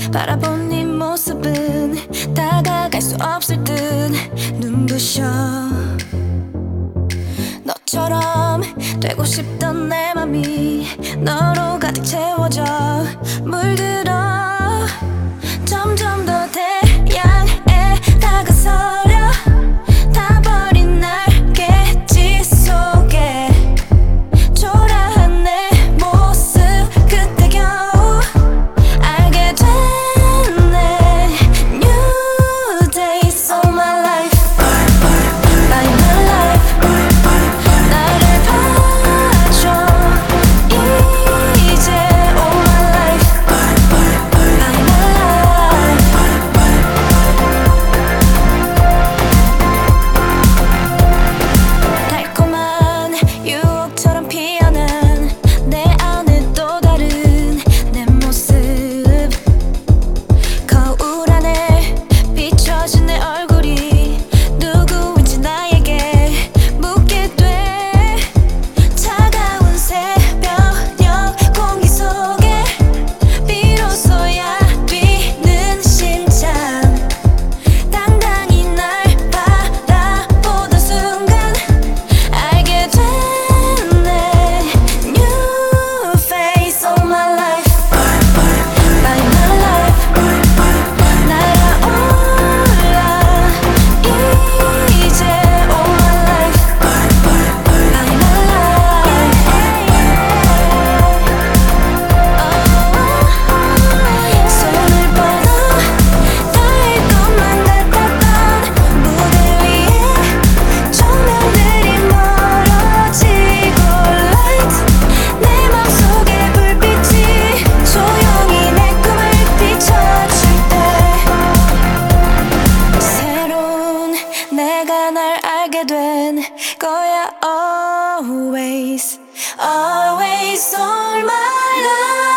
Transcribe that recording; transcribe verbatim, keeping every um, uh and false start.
바라본 네 모습은 다가갈 수 없을 듯 눈부셔. 너처럼 되고 싶던 내 맘이 너로 가득 채워져 물들어. 점점 더 태양에 다가서려 타버린 날개짓 속에 초라한 내 모습 그때 겨우 알게 됐네. New days of my life, 나의 my life. 나를 봐줘 이제 all my life, 나의 my life. 달콤한 유혹처럼 피어난 내 안에 또 다른 내 모습. 거울 안에 비춰진 내 얼굴이 누구인지 나에게 묻게 돼. 차가운 새벽녘 공기 속에 비로소야 뛰는 심장. 당당히 날 바라보던 순간 알게 됐네. New face of my life, 나의 my life. 날아올라 이제 all my life, 나의 my life. 손을 뻗어 닿을 것만 같았던 무대 위에 조명들이 멀어지고 light 내 맘속에 불빛이 조용히 내 꿈을 비춰줄 때 새로운 내가 날 알게 된 거야. Always, always all my life.